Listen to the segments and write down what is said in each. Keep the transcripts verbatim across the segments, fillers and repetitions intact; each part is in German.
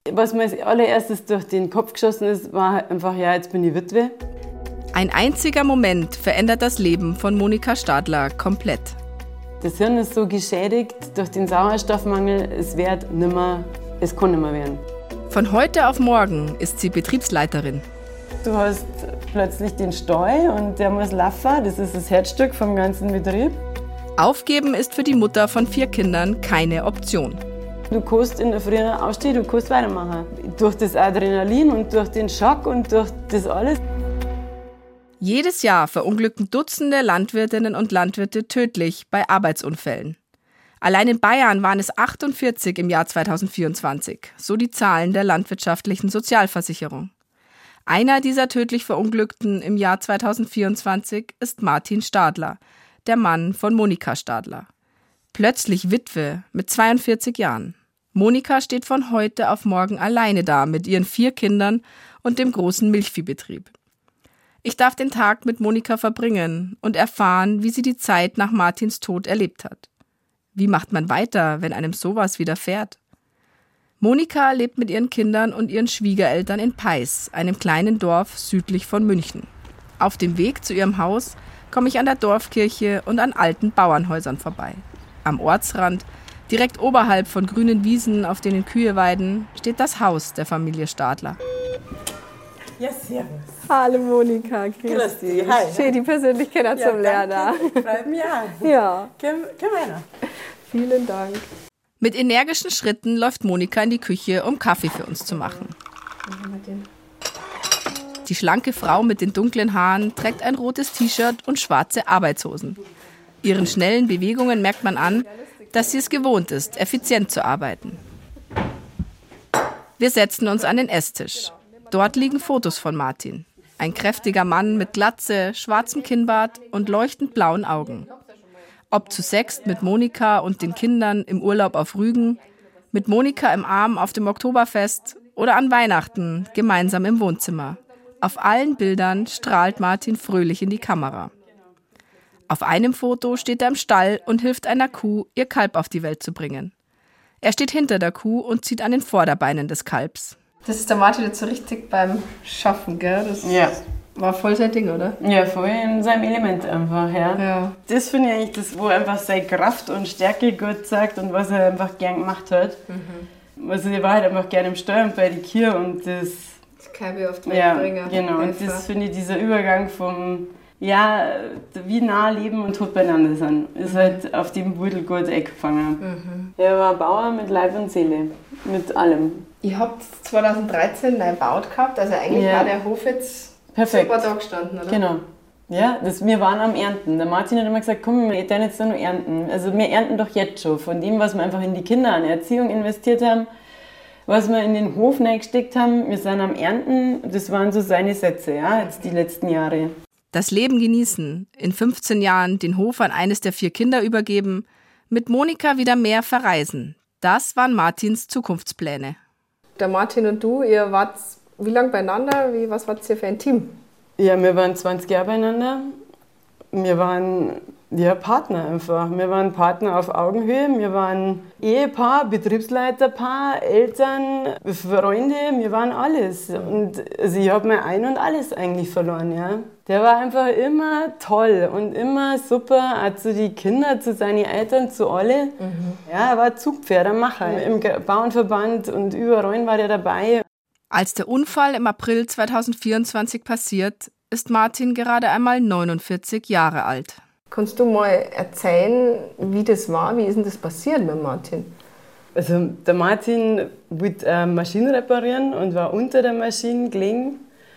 Was mir als allererstes durch den Kopf geschossen ist, war einfach, ja, jetzt bin ich Witwe. Ein einziger Moment verändert das Leben von Monika Stadler komplett. Das Hirn ist so geschädigt durch den Sauerstoffmangel, es wird nimmer, es kann nimmer werden. Von heute auf morgen ist sie Betriebsleiterin. Du hast plötzlich den Stall und der muss laufen, das ist das Herzstück vom ganzen Betrieb. Aufgeben ist für die Mutter von vier Kindern keine Option. Du kannst in der Früh aufstehen, du kannst weitermachen. Durch das Adrenalin und durch den Schock und durch das alles. Jedes Jahr verunglücken Dutzende Landwirtinnen und Landwirte tödlich bei Arbeitsunfällen. Allein in Bayern waren es achtundvierzig im Jahr zweitausendvierundzwanzig, so die Zahlen der landwirtschaftlichen Sozialversicherung. Einer dieser tödlich Verunglückten im Jahr zweitausendvierundzwanzig ist Martin Stadler, der Mann von Monika Stadler. Plötzlich Witwe mit zweiundvierzig Jahren. Monika steht von heute auf morgen alleine da mit ihren vier Kindern und dem großen Milchviehbetrieb. Ich darf den Tag mit Monika verbringen und erfahren, wie sie die Zeit nach Martins Tod erlebt hat. Wie macht man weiter, wenn einem sowas widerfährt? Monika lebt mit ihren Kindern und ihren Schwiegereltern in Peis, einem kleinen Dorf südlich von München. Auf dem Weg zu ihrem Haus komme ich an der Dorfkirche und an alten Bauernhäusern vorbei. Am Ortsrand, direkt oberhalb von grünen Wiesen, auf denen Kühe weiden, steht das Haus der Familie Stadler. Ja, servus. Hallo Monika, grüß, grüß dich. Hi. Schön, die persönlich kennenzulernen. Ja, freut mich auch. Ja. Komm, komm rein. Vielen Dank. Mit energischen Schritten läuft Monika in die Küche, um Kaffee für uns zu machen. Die schlanke Frau mit den dunklen Haaren trägt ein rotes T-Shirt und schwarze Arbeitshosen. Ihren schnellen Bewegungen merkt man an, dass sie es gewohnt ist, effizient zu arbeiten. Wir setzen uns an den Esstisch. Dort liegen Fotos von Martin. Ein kräftiger Mann mit Glatze, schwarzem Kinnbart und leuchtend blauen Augen. Ob zu sechst mit Monika und den Kindern im Urlaub auf Rügen, mit Monika im Arm auf dem Oktoberfest oder an Weihnachten gemeinsam im Wohnzimmer. Auf allen Bildern strahlt Martin fröhlich in die Kamera. Auf einem Foto steht er im Stall und hilft einer Kuh, ihr Kalb auf die Welt zu bringen. Er steht hinter der Kuh und zieht an den Vorderbeinen des Kalbs. Das ist der Martin jetzt so richtig beim Schaffen, gell? Das ja. War voll sein Ding, oder? Ja, voll in seinem Element einfach, ja. ja. Das finde ich eigentlich das, wo er einfach seine Kraft und Stärke gut zeigt und was er einfach gern gemacht hat. Mhm. Also er war halt einfach gerne im Stall und bei den Kühen und das... Das Kalbe auf die Welt ja, bringen. genau. Und das finde ich, dieser Übergang vom... Ja, wie nah Leben und Tod beieinander sind, ist mhm. halt auf dem Beutel gut eingefangen. Mhm. Er war Bauer mit Leib und Seele, mit allem. Ihr habt zweitausenddreizehn neu gebaut gehabt, also eigentlich ja. war der Hof jetzt perfekt. Super da gestanden, oder? Genau. Ja, das, wir waren am Ernten. Der Martin hat immer gesagt, komm, wir werden jetzt nur ernten. Also wir ernten doch jetzt schon von dem, was wir einfach in die Kinder, an Erziehung investiert haben, was wir in den Hof reingesteckt haben. Wir sind am Ernten, das waren so seine Sätze, ja, jetzt die letzten Jahre. Das Leben genießen, in fünfzehn Jahren den Hof an eines der vier Kinder übergeben, mit Monika wieder mehr verreisen. Das waren Martins Zukunftspläne. Der Martin und du, ihr wart wie lange beieinander? Wie, was wart ihr für ein Team? Ja, wir waren zwanzig Jahre beieinander. Wir waren ja, Partner einfach. Wir waren Partner auf Augenhöhe. Wir waren Ehepaar, Betriebsleiterpaar, Eltern, Freunde. Wir waren alles. Und also ich habe mein Ein und Alles eigentlich verloren. Ja. Der war einfach immer toll und immer super. Auch zu den Kindern, zu seinen Eltern, zu alle. Mhm. Ja, er war Zugpferd, ein Macher. Im Bauernverband und überall war er dabei. Als der Unfall im April zweitausendvierundzwanzig passiert, ist Martin gerade einmal neunundvierzig Jahre alt. Kannst du mal erzählen, wie das war? Wie ist denn das passiert mit Martin? Also der Martin wollte äh, Maschinen reparieren und war unter der Maschine gelegen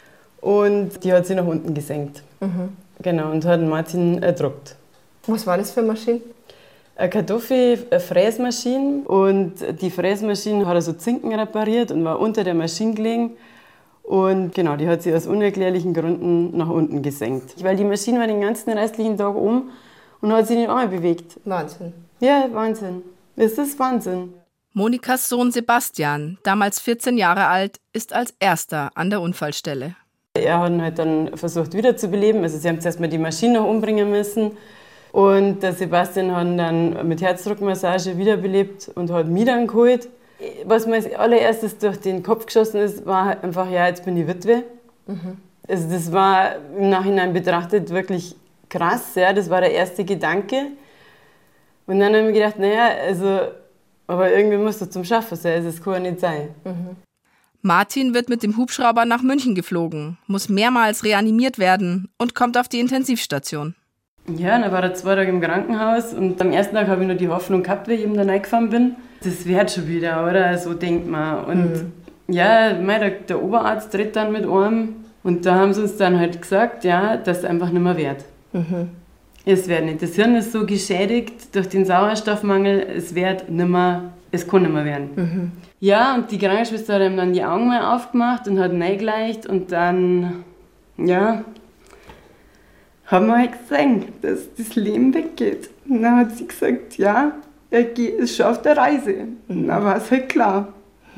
und die hat sich nach unten gesenkt. Mhm. Genau, und hat Martin erdrückt. Was war das für eine Maschine? Eine Kartoffelfräsmaschine, und die Fräsmaschine hat er so Zinken repariert und war unter der Maschine gelegen. Und genau, die hat sich aus unerklärlichen Gründen nach unten gesenkt. Weil die Maschine war den ganzen restlichen Tag um und hat sich nicht einmal bewegt. Wahnsinn. Ja, Wahnsinn. Das ist Wahnsinn. Monikas Sohn Sebastian, damals vierzehn Jahre alt, ist als erster an der Unfallstelle. Er hat ihn halt dann versucht wiederzubeleben. Also sie haben zuerst mal die Maschine noch umbringen müssen. Und der Sebastian hat ihn dann mit Herzdruckmassage wiederbelebt und hat mich dann geholt. Was mir als allererstes durch den Kopf geschossen ist, war halt einfach, ja, jetzt bin ich Witwe. Mhm. Also das war im Nachhinein betrachtet wirklich krass, ja, das war der erste Gedanke. Und dann habe ich mir gedacht, naja, also, aber irgendwie musst du zum Schaffen sein, also das kann ja nicht sein. Mhm. Martin wird mit dem Hubschrauber nach München geflogen, muss mehrmals reanimiert werden und kommt auf die Intensivstation. Ja, dann war er zwei Tage im Krankenhaus und am ersten Tag habe ich nur die Hoffnung gehabt, wie ich eben da reingefahren bin. Das wird schon wieder, oder? So denkt man. Und mhm. ja, der, der Oberarzt tritt dann mit einem und da haben sie uns dann halt gesagt, ja, dass es einfach nicht mehr wird. Mhm. Es wird nicht. Das Hirn ist so geschädigt durch den Sauerstoffmangel, es wird nicht mehr, es kann nicht mehr werden. Mhm. Ja, und die Krankenschwester hat ihm dann die Augen mal aufgemacht und hat reingelegt und dann, ja, haben wir halt gesehen, dass das Leben weggeht. Und dann hat sie gesagt, ja, er ist schon auf der Reise. Und dann war es halt klar.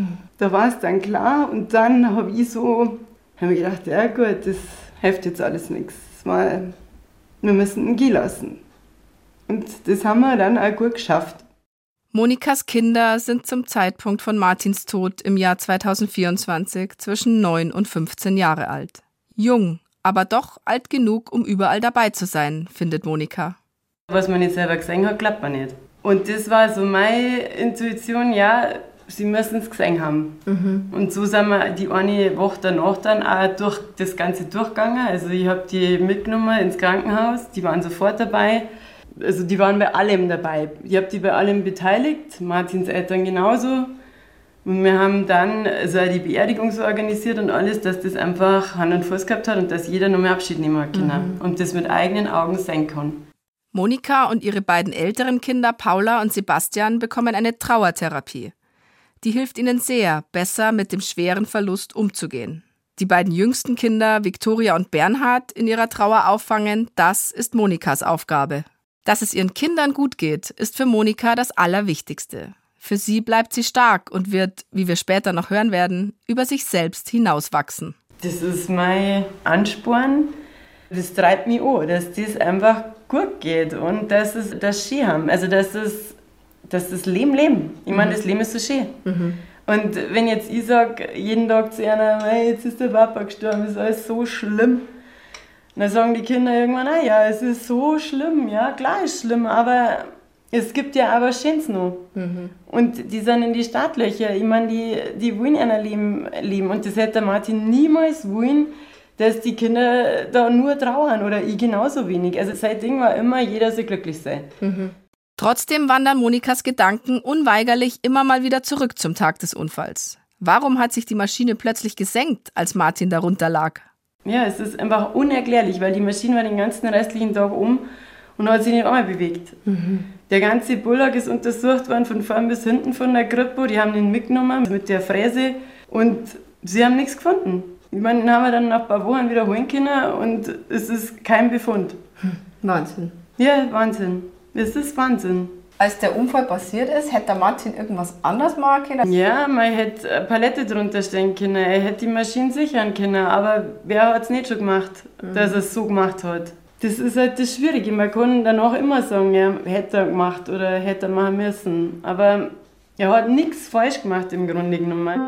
Da war es dann klar und dann habe ich so, habe ich gedacht, ja gut, das hilft jetzt alles nichts. Wir müssen ihn gehen lassen. Und das haben wir dann auch gut geschafft. Monikas Kinder sind zum Zeitpunkt von Martins Tod im Jahr zweitausendvierundzwanzig zwischen neun und fünfzehn Jahre alt. Jung, aber doch alt genug, um überall dabei zu sein, findet Monika. Was man nicht selber gesehen hat, klappt man nicht. Und das war so meine Intuition, ja, sie müssen es gesehen haben. Mhm. Und so sind wir die eine Woche danach dann auch durch das Ganze durchgegangen. Also ich habe die mitgenommen ins Krankenhaus, die waren sofort dabei. Also die waren bei allem dabei. Ich habe die bei allem beteiligt, Martins Eltern genauso. Und wir haben dann also die Beerdigung so organisiert und alles, dass das einfach Hand und Fuß gehabt hat und dass jeder noch mehr Abschied nehmen kann mhm. und das mit eigenen Augen sehen kann. Monika und ihre beiden älteren Kinder, Paula und Sebastian, bekommen eine Trauertherapie. Die hilft ihnen sehr, besser mit dem schweren Verlust umzugehen. Die beiden jüngsten Kinder, Viktoria und Bernhard, in ihrer Trauer auffangen, das ist Monikas Aufgabe. Dass es ihren Kindern gut geht, ist für Monika das Allerwichtigste. Für sie bleibt sie stark und wird, wie wir später noch hören werden, über sich selbst hinauswachsen. Das ist mein Ansporn. Das treibt mich an, dass das einfach gut geht und dass es das schön haben. Also, dass es, dass das Leben leben. Ich meine, mhm. das Leben ist so schön. Mhm. Und wenn jetzt ich sage, jeden Tag zu einer, hey, jetzt ist der Papa gestorben, ist alles so schlimm. Und dann sagen die Kinder irgendwann, ah ja, es ist so schlimm. Ja, klar ist schlimm, aber es gibt ja aber Schönes noch. Mhm. Und die sind in die Startlöcher. Ich meine, die, die wollen ihr Leben leben. Und das hätte Martin niemals wollen, dass die Kinder da nur trauern oder ich genauso wenig. Also sein Ding war immer, jeder soll glücklich sein. Mhm. Trotzdem wandern Monikas Gedanken unweigerlich immer mal wieder zurück zum Tag des Unfalls. Warum hat sich die Maschine plötzlich gesenkt, als Martin darunter lag? Ja, es ist einfach unerklärlich, weil die Maschine war den ganzen restlichen Tag um und hat sich nicht einmal bewegt. Mhm. Der ganze Bullock ist untersucht worden, von vorn bis hinten von der Kripo. Die haben den mitgenommen mit der Fräse und sie haben nichts gefunden. Ich meine, den haben wir dann nach ein paar Wochen wieder holen können und es ist kein Befund. Wahnsinn. Ja, Wahnsinn. Es ist Wahnsinn. Als der Unfall passiert ist, hätte der Martin irgendwas anders machen können? Ja, man hätte eine Palette drunter stellen können, er hätte die Maschine sichern können, aber wer hat es nicht schon gemacht, mhm. dass er es so gemacht hat? Das ist halt das Schwierige, man kann danach immer sagen, ja, hätte er gemacht oder hätte er machen müssen, aber er hat nichts falsch gemacht im Grunde genommen.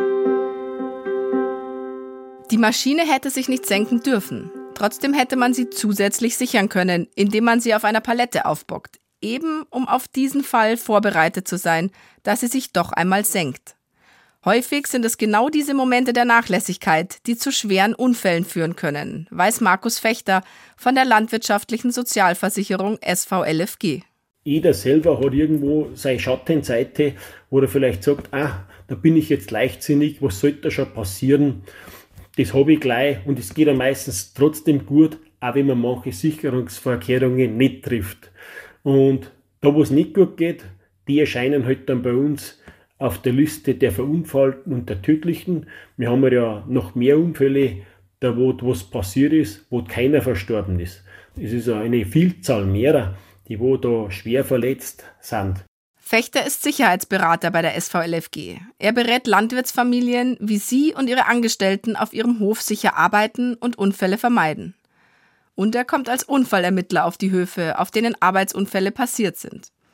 Die Maschine hätte sich nicht senken dürfen. Trotzdem hätte man sie zusätzlich sichern können, indem man sie auf einer Palette aufbockt. Eben um auf diesen Fall vorbereitet zu sein, dass sie sich doch einmal senkt. Häufig sind es genau diese Momente der Nachlässigkeit, die zu schweren Unfällen führen können, weiß Markus Fechter von der landwirtschaftlichen Sozialversicherung S V L F G. Jeder selber hat irgendwo seine Schattenseite, wo er vielleicht sagt, ah, da bin ich jetzt leichtsinnig, was sollte da schon passieren? Das habe ich gleich und es geht ja meistens trotzdem gut, auch wenn man manche Sicherungsvorkehrungen nicht trifft. Und da, wo es nicht gut geht, die erscheinen halt dann bei uns auf der Liste der Verunfallten und der Tödlichen. Wir haben ja noch mehr Unfälle, da wo was passiert ist, wo keiner verstorben ist. Es ist eine Vielzahl mehrer, die wo da schwer verletzt sind. Fechter ist Sicherheitsberater bei der S V L F G. Er berät Landwirtsfamilien, wie sie und ihre Angestellten auf ihrem Hof sicher arbeiten und Unfälle vermeiden. Und er kommt als Unfallermittler auf die Höfe, auf denen Arbeitsunfälle passiert sind.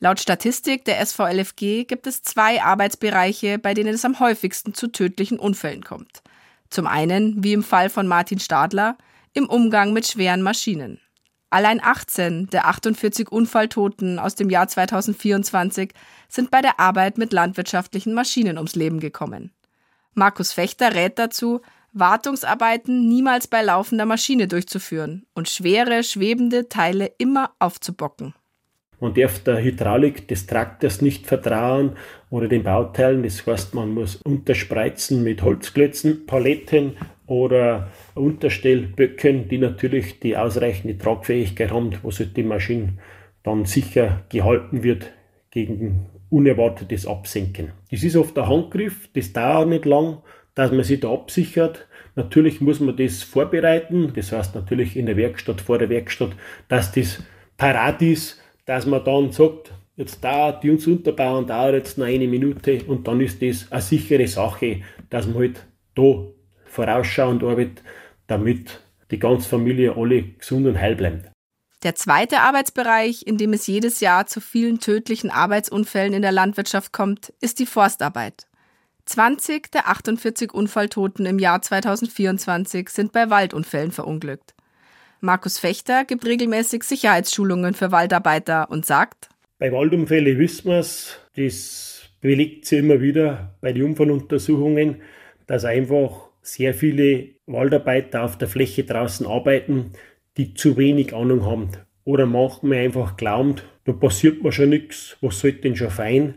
Laut Statistik der S V L F G gibt es zwei Arbeitsbereiche, bei denen es am häufigsten zu tödlichen Unfällen kommt. Zum einen, wie im Fall von Martin Stadler, im Umgang mit schweren Maschinen. Allein achtzehn der achtundvierzig Unfalltoten aus dem Jahr zweitausendvierundzwanzig sind bei der Arbeit mit landwirtschaftlichen Maschinen ums Leben gekommen. Markus Fechter rät dazu, Wartungsarbeiten niemals bei laufender Maschine durchzuführen und schwere, schwebende Teile immer aufzubocken. Man darf der Hydraulik des Traktors nicht vertrauen oder den Bauteilen. Das heißt, man muss unterspreizen mit Holzklötzen, Paletten oder Unterstellböcken, die natürlich die ausreichende Tragfähigkeit haben, wo sich die Maschine dann sicher gehalten wird gegen unerwartetes Absenken. Das ist oft ein Handgriff, das dauert nicht lang, dass man sich da absichert. Natürlich muss man das vorbereiten, das heißt natürlich in der Werkstatt, vor der Werkstatt, dass das parat ist, dass man dann sagt, jetzt dauert die uns Unterbauen, dauert jetzt noch eine Minute und dann ist das eine sichere Sache, dass man halt da vorausschauend arbeitet, damit die ganze Familie alle gesund und heil bleibt. Der zweite Arbeitsbereich, in dem es jedes Jahr zu vielen tödlichen Arbeitsunfällen in der Landwirtschaft kommt, ist die Forstarbeit. zwanzig der achtundvierzig Unfalltoten im Jahr zweitausendvierundzwanzig sind bei Waldunfällen verunglückt. Markus Fechter gibt regelmäßig Sicherheitsschulungen für Waldarbeiter und sagt: Bei Waldunfällen wissen wir es, das belegt sich immer wieder bei den Unfalluntersuchungen, dass einfach sehr viele Waldarbeiter auf der Fläche draußen arbeiten, die zu wenig Ahnung haben. Oder manchmal einfach glauben, da passiert mir schon nichts, was sollte denn schon fein?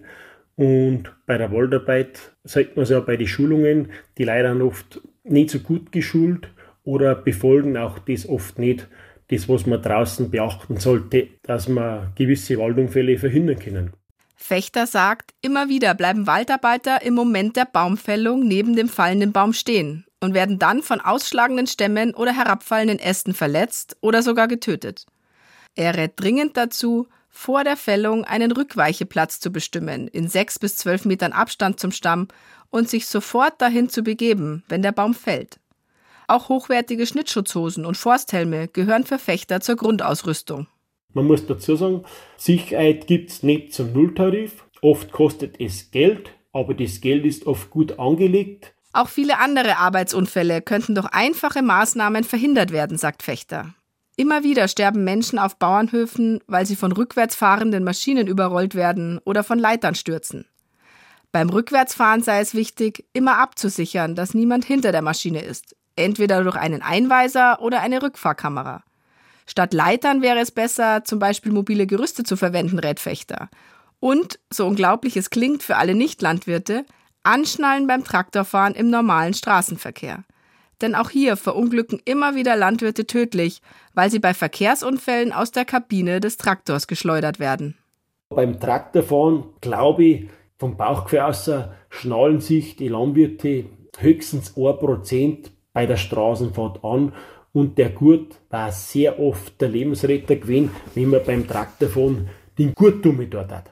Und bei der Waldarbeit sieht man es ja bei den Schulungen, die leider oft nicht so gut geschult oder befolgen auch das oft nicht, das, was man draußen beachten sollte, dass man gewisse Waldunfälle verhindern können. Fechter sagt, immer wieder bleiben Waldarbeiter im Moment der Baumfällung neben dem fallenden Baum stehen und werden dann von ausschlagenden Stämmen oder herabfallenden Ästen verletzt oder sogar getötet. Er rät dringend dazu, vor der Fällung einen Rückweicheplatz zu bestimmen, in sechs bis zwölf Metern Abstand zum Stamm und sich sofort dahin zu begeben, wenn der Baum fällt. Auch hochwertige Schnittschutzhosen und Forsthelme gehören für Fechter zur Grundausrüstung. Man muss dazu sagen, Sicherheit gibt es nicht zum Nulltarif. Oft kostet es Geld, aber das Geld ist oft gut angelegt. Auch viele andere Arbeitsunfälle könnten durch einfache Maßnahmen verhindert werden, sagt Fechter. Immer wieder sterben Menschen auf Bauernhöfen, weil sie von rückwärts fahrenden Maschinen überrollt werden oder von Leitern stürzen. Beim Rückwärtsfahren sei es wichtig, immer abzusichern, dass niemand hinter der Maschine ist. Entweder durch einen Einweiser oder eine Rückfahrkamera. Statt Leitern wäre es besser, zum Beispiel mobile Gerüste zu verwenden, rät Fechter. Und, so unglaublich es klingt für alle Nicht-Landwirte, anschnallen beim Traktorfahren im normalen Straßenverkehr. Denn auch hier verunglücken immer wieder Landwirte tödlich, weil sie bei Verkehrsunfällen aus der Kabine des Traktors geschleudert werden. Beim Traktorfahren, glaube ich, vom Bauchgefühl aus schnallen sich die Landwirte höchstens ein Prozent bei der Straßenfahrt an und der Gurt war sehr oft der Lebensretter gewesen, wenn man beim Traktorfahren den Gurt dumme dort hat.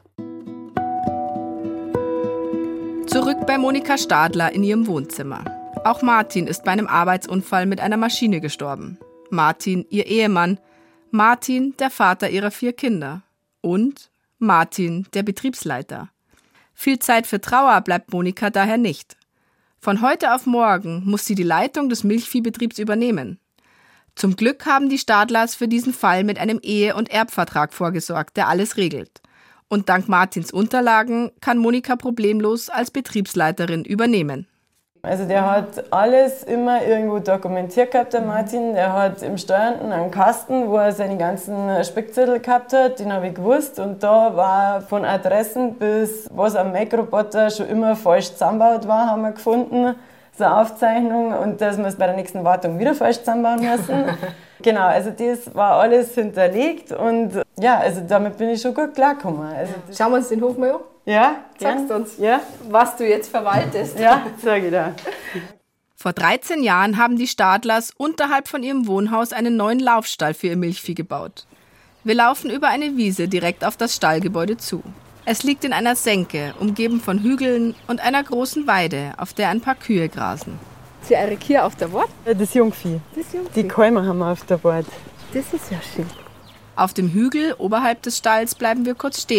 Zurück bei Monika Stadler in ihrem Wohnzimmer. Auch Martin ist bei einem Arbeitsunfall mit einer Maschine gestorben. Martin, ihr Ehemann. Martin, der Vater ihrer vier Kinder. Und Martin, der Betriebsleiter. Viel Zeit für Trauer bleibt Monika daher nicht. Von heute auf morgen muss sie die Leitung des Milchviehbetriebs übernehmen. Zum Glück haben die Stadlers für diesen Fall mit einem Ehe- und Erbvertrag vorgesorgt, der alles regelt. Und dank Martins Unterlagen kann Monika problemlos als Betriebsleiterin übernehmen. Also der hat alles immer irgendwo dokumentiert gehabt, der Martin. Der hat im Steuernden einen Kasten, wo er seine ganzen Spickzettel gehabt hat, den habe ich gewusst. Und da war von Adressen bis was am Make-Roboter schon immer falsch zusammengebaut war, haben wir gefunden. So eine Aufzeichnung und dass wir es bei der nächsten Wartung wieder falsch zusammenbauen müssen. Genau, also das war alles hinterlegt und ja, also damit bin ich schon gut klargekommen. Also Schauen wir uns den Hof mal an. Ja, Sagst du uns, ja, was du jetzt verwaltest. ja, sag ich da. Vor dreizehn Jahren haben die Stadlers unterhalb von ihrem Wohnhaus einen neuen Laufstall für ihr Milchvieh gebaut. Wir laufen über eine Wiese direkt auf das Stallgebäude zu. Es liegt in einer Senke, umgeben von Hügeln und einer großen Weide, auf der ein paar Kühe grasen. Ist eure Kühe auf der Bord? Das Jungvieh. Das Jungvieh. Die Kälmer haben wir auf der Bord. Das ist ja schön. Auf dem Hügel oberhalb des Stalls bleiben wir kurz stehen.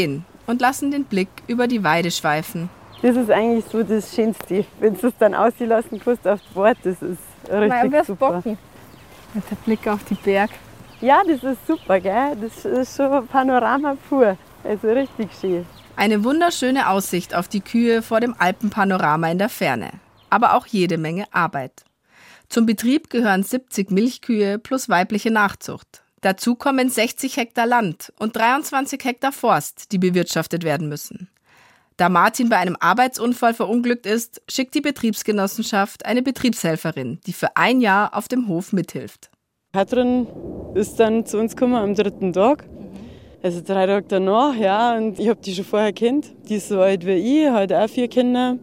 und lassen den Blick über die Weide schweifen. Das ist eigentlich so das Schönste, wenn du es dann auslassen kannst auf die Worte, das ist richtig Nein, super. Bocken. Mit der Blick auf die Berg. Ja, das ist super, gell? Das ist schon Panorama pur, also richtig schön. Eine wunderschöne Aussicht auf die Kühe vor dem Alpenpanorama in der Ferne, aber auch jede Menge Arbeit. Zum Betrieb gehören siebzig Milchkühe plus weibliche Nachzucht. Dazu kommen sechzig Hektar Land und dreiundzwanzig Hektar Forst, die bewirtschaftet werden müssen. Da Martin bei einem Arbeitsunfall verunglückt ist, schickt die Betriebsgenossenschaft eine Betriebshelferin, die für ein Jahr auf dem Hof mithilft. Katrin ist dann zu uns gekommen am dritten Tag, also drei Tage danach, ja, und ich habe die schon vorher kennt. Die ist so alt wie ich, hat auch vier Kinder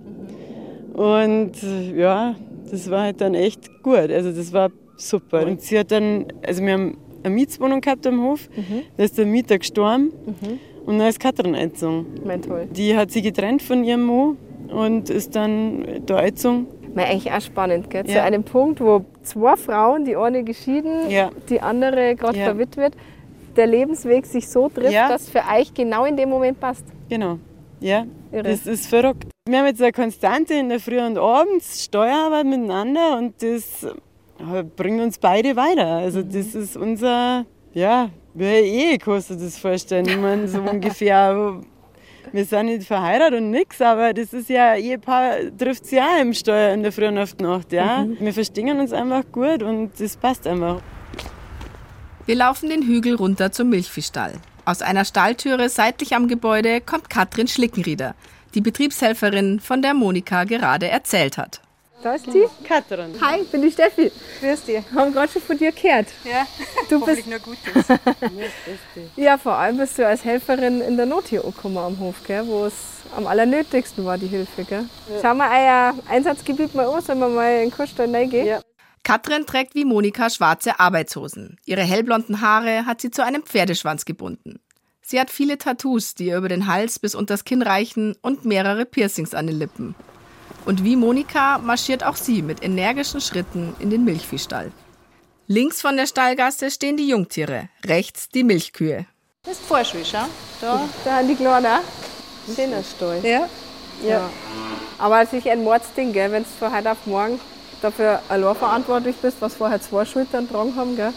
und ja, das war halt dann echt gut, also das war super. Und sie hat dann, also wir haben eine Mietswohnung gehabt am Hof, mhm. da ist der Mieter gestorben. Mhm. Und dann ist Katrin eingezogen. Mein toll. Die hat sich getrennt von ihrem Mann und ist dann da eingezogen. Mein, eigentlich auch spannend, gell? Ja. Zu einem Punkt, wo zwei Frauen, die eine geschieden, ja. die andere gerade ja. verwitwet, der Lebensweg sich so trifft, ja. dass für euch genau in dem Moment passt. Genau, ja. Irre. Das ist verrückt. Wir haben jetzt eine Konstante in der Früh und abends, Steuerarbeit miteinander und das bringt uns beide weiter. Also mhm. das ist unser, ja, wie eine Ehe kannst du das vorstellen. Ich meine, so ungefähr, wir sind nicht verheiratet und nichts, aber das ist ja, ein Ehepaar trifft sich ja im Steuer in der Früh und auf die Nacht. Ja? Mhm. Wir verstehen uns einfach gut und das passt einfach. Wir laufen den Hügel runter zum Milchviehstall. Aus einer Stalltüre seitlich am Gebäude kommt Katrin Schlickenrieder, die Betriebshelferin, von der Monika gerade erzählt hat. Da ist die Katrin. Hi, ich bin die Steffi. Grüß dich. Wir haben gerade schon von dir gehört. Ja, du hoffentlich bist nur Gutes. Ja, vor allem bist du als Helferin in der Not hier angekommen am Hof, gell, wo es am allernötigsten war, die Hilfe. Gell? Ja. Schauen wir euer Einsatzgebiet mal an, sollen wir mal in den Kuhstall reingehen? Ja. Katrin trägt wie Monika schwarze Arbeitshosen. Ihre hellblonden Haare hat sie zu einem Pferdeschwanz gebunden. Sie hat viele Tattoos, die ihr über den Hals bis unter das Kinn reichen und mehrere Piercings an den Lippen. Und wie Monika marschiert auch sie mit energischen Schritten in den Milchviehstall. Links von der Stallgasse stehen die Jungtiere, rechts die Milchkühe. Das ist Vorschul, schau. Da, da haben die Kleinen. Schöner Stall. Ja? Ja. Ja. Aber es ist ein Mordsding, gell, wenn du von heute auf morgen dafür allein verantwortlich bist, was vorher zwei Schultern dran haben. Gell?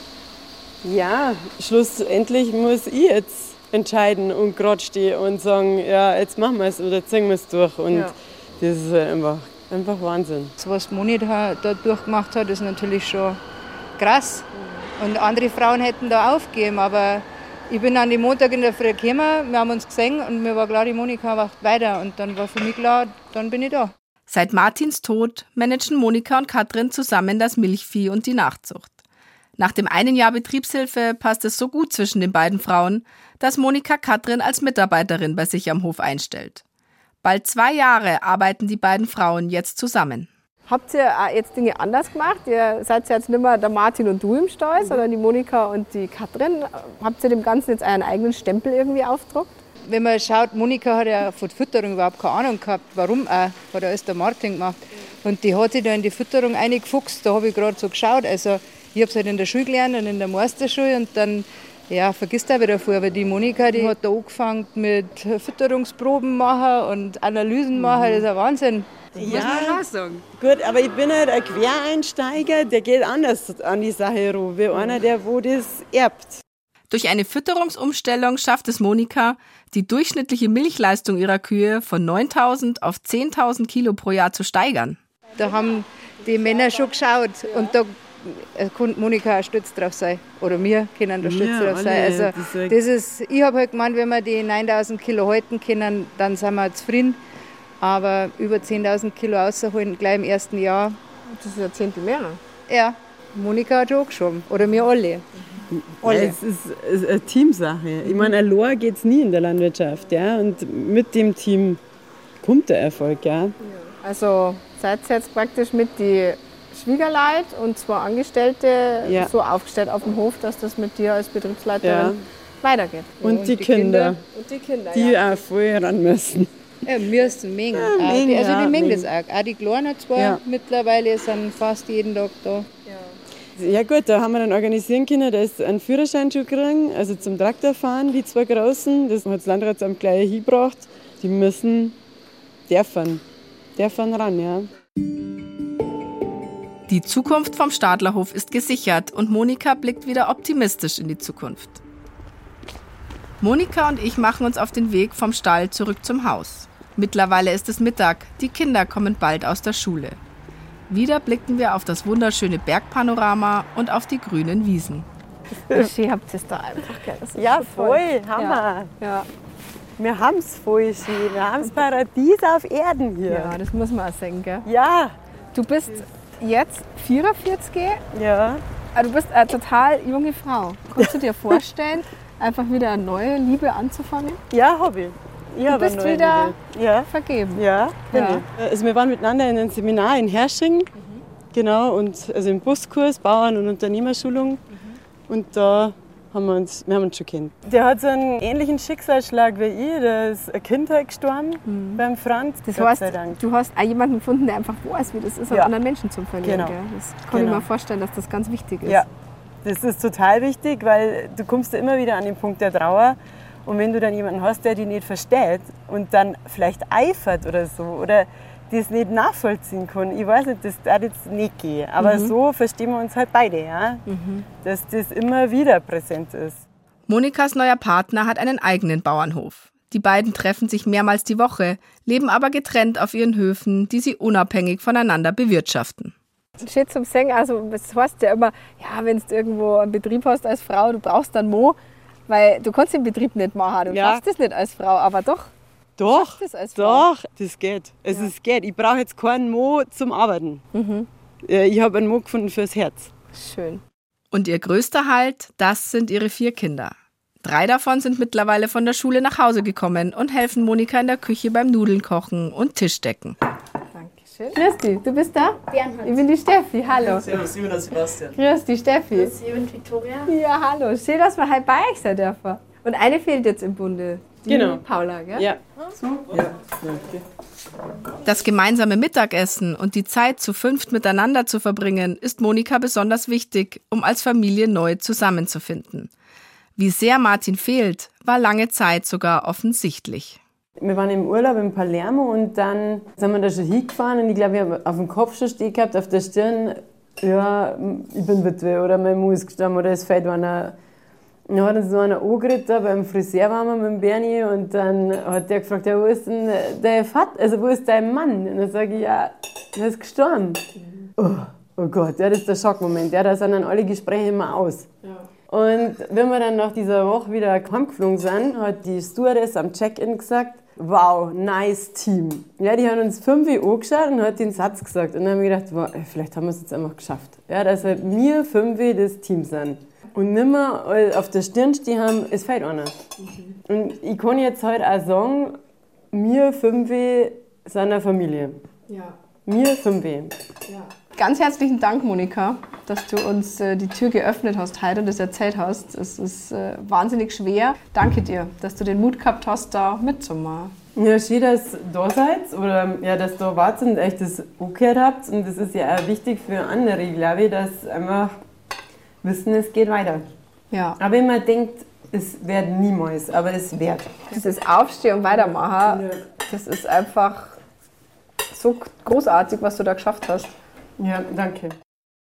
Ja, schlussendlich muss ich jetzt entscheiden und gerade stehen und sagen, ja, jetzt machen wir es oder ziehen wir es durch. Und ja. Das ist einfach, einfach Wahnsinn. Das, was Moni da, da durchgemacht hat, ist natürlich schon krass. Und andere Frauen hätten da aufgegeben. Aber ich bin an dem Montag in der Früh gekommen, wir haben uns gesehen und mir war klar, die Monika wacht weiter. Und dann war für mich klar, dann bin ich da. Seit Martins Tod managen Monika und Katrin zusammen das Milchvieh und die Nachzucht. Nach dem einen Jahr Betriebshilfe passt es so gut zwischen den beiden Frauen, dass Monika Katrin als Mitarbeiterin bei sich am Hof einstellt. Bald zwei Jahre arbeiten die beiden Frauen jetzt zusammen. Habt ihr jetzt Dinge anders gemacht? Ihr seid jetzt nicht mehr der Martin und du im Stall, mhm. sondern die Monika und die Katrin. Habt ihr dem Ganzen jetzt einen eigenen Stempel irgendwie aufgedruckt? Wenn man schaut, Monika hat ja von der Fütterung überhaupt keine Ahnung gehabt. Warum auch? Hat alles der Martin gemacht. Und die hat sich da in die Fütterung eingefuchst. Da habe ich gerade so geschaut. Also ich habe es halt in der Schule gelernt und in der Meisterschule. Und dann ja, vergisst auch wieder vor, aber die Monika, die hat da angefangen mit Fütterungsproben machen und Analysen machen, das ist ein Wahnsinn. Das ja, muss man auch sagen. Gut, aber ich bin halt ein Quereinsteiger, der geht anders an die Sache ran, wie einer, der wo das erbt. Durch eine Fütterungsumstellung schafft es Monika, die durchschnittliche Milchleistung ihrer Kühe von neuntausend auf zehntausend Kilo pro Jahr zu steigern. Da haben die Männer schon geschaut und da kann Monika auch stolz drauf sein. Oder wir können da stolz ja, drauf sein. Also, das ist, ich habe halt gemeint, wenn wir die neuntausend Kilo halten können, dann sind wir zufrieden. Aber über zehntausend Kilo rausholen, gleich im ersten Jahr. Das ist ja Zehntel mehr. Ja, Monika hat schon angeschoben. Oder wir alle. alle. Ja, es ist, es ist eine Teamsache. Ich meine, allein geht es nie in der Landwirtschaft. Ja? Und mit dem Team kommt der Erfolg. Ja? Also seid ihr jetzt praktisch mit die Schwiegerleut und zwei Angestellte ja. so aufgestellt auf dem Hof, dass das mit dir als Betriebsleiterin ja. weitergeht. Und, und die, die Kinder, Kinder, und die, Kinder, die ja. auch vorher ran müssen. Ja, müssen, mengen. Ja, mengen also die ja, mengen das auch. Auch die Kleinen zwei ja. mittlerweile sind fast jeden Tag da. Ja. Ja gut, da haben wir dann organisieren können, dass sie einen Führerschein schon kriegen, also zum Traktorfahren, die zwei Großen. Das hat das Landratsamt gleich hingebracht. Die müssen dürfen, dürfen ran, ja. Die Zukunft vom Stadlerhof ist gesichert und Monika blickt wieder optimistisch in die Zukunft. Monika und ich machen uns auf den Weg vom Stall zurück zum Haus. Mittlerweile ist es Mittag, die Kinder kommen bald aus der Schule. Wieder blicken wir auf das wunderschöne Bergpanorama und auf die grünen Wiesen. Schön habt ihr es da einfach, gell? Das ist Ja, so voll, Hammer. Ja. Ja. Wir haben es voll schön. Wir haben das Paradies auf Erden hier. ja, das muss man auch sagen, gell? Ja. Du bist jetzt vierundvierzig, Ja. aber du bist eine total junge Frau. Kannst du dir vorstellen, einfach wieder eine neue Liebe anzufangen? Ja, habe ich. ich Du bist wieder ja. vergeben. Ja, bin Ja. ich. Also wir waren miteinander in einem Seminar in Hersching. Mhm. Genau, und also im Buskurs, Bauern- und Unternehmerschulung. Mhm. Und da haben wir uns, wir haben uns schon kennt. Der hat so einen ähnlichen Schicksalsschlag wie ich. Da ist ein Kind halt gestorben mhm. beim Franz. Das Gott heißt, sei Dank. du hast auch jemanden gefunden, der einfach weiß, wie das ist, Ja. an anderen Menschen zu verlieren. Genau. Gell? Das kann Genau. ich mir vorstellen, dass das ganz wichtig ist. Ja, das ist total wichtig, weil du kommst ja immer wieder an den Punkt der Trauer. Und wenn du dann jemanden hast, der dich nicht versteht und dann vielleicht eifert oder so oder das nicht nachvollziehen kann, ich weiß nicht, das darf jetzt nicht gehen. Aber mhm. so verstehen wir uns halt beide, ja? Mhm. Dass das immer wieder präsent ist. Monikas neuer Partner hat einen eigenen Bauernhof. Die beiden treffen sich mehrmals die Woche, leben aber getrennt auf ihren Höfen, die sie unabhängig voneinander bewirtschaften. Schön zum Sagen, also das heißt ja immer, ja, wenn du irgendwo einen Betrieb hast als Frau, du brauchst dann Mo, weil du kannst den Betrieb nicht machen, du Ja. schaffst das nicht als Frau, aber doch. Doch, Schaffst das als Frau? doch, das geht. Also es geht. Ich brauche jetzt keinen Mo zum Arbeiten. Mhm. Ich habe einen Mo gefunden fürs Herz. Schön. Und ihr größter Halt, das sind ihre vier Kinder. Drei davon sind mittlerweile von der Schule nach Hause gekommen und helfen Monika in der Küche beim Nudeln kochen und Tischdecken. Dankeschön. Grüß dich, du bist da? Bernhard. Ich bin die Steffi, hallo. Servus, ich bin der Sebastian. Grüß dich, Steffi. Grüß Sie und Victoria. Ja, hallo. Schön, dass wir heute bei euch sein dürfen. Und eine fehlt jetzt im Bunde. Die Genau. Paula, gell? Ja. Ja. Das gemeinsame Mittagessen und die Zeit zu fünft miteinander zu verbringen, ist Monika besonders wichtig, um als Familie neu zusammenzufinden. Wie sehr Martin fehlt, war lange Zeit sogar offensichtlich. Wir waren im Urlaub in Palermo und dann sind wir da schon hingefahren und ich glaube, ich habe auf dem Kopf schon stehen gehabt, auf der Stirn, ja, ich bin Witwe oder mein Mann ist gestorben oder es fällt einer. Dann hat uns so einer angeredet, da beim Friseur waren wir mit dem Bernie und dann hat der gefragt, ja, wo ist denn dein Vater, also wo ist dein Mann? Und dann sage ich, ja, der ist gestorben. Oh, oh Gott, ja, das ist der Schockmoment, ja, da sind dann alle Gespräche immer aus. Ja. Und wenn wir dann nach dieser Woche wieder heimgeflogen sind, hat die Stewardess am Check-in gesagt, wow, nice Team. Ja, die haben uns fünf angeschaut und hat den Satz gesagt. Und dann haben wir gedacht, wow, vielleicht haben wir es jetzt einfach geschafft. Ja, dass halt wir fünf das Team sind. Und nicht mehr auf der Stirn stehen haben, es fehlt einer. Mhm. Und ich kann jetzt halt auch sagen, wir fünf sind eine Familie. Ja. Wir fünf. Ja. Ganz herzlichen Dank, Monika, dass du uns äh, die Tür geöffnet hast heute und das erzählt hast. Es ist äh, wahnsinnig schwer. Danke dir, dass du den Mut gehabt hast, da mitzumachen. Ja, schön, dass ihr da seid oder ja, dass ihr da wart und euch das angehört habt. Und das ist ja auch wichtig für andere, glaube ich, dass einfach wissen, es geht weiter. Ja. Aber wenn man denkt, es wird niemals, aber es wird. Dieses Aufstehen und Weitermachen, das ist einfach so großartig, was du da geschafft hast. Ja, danke.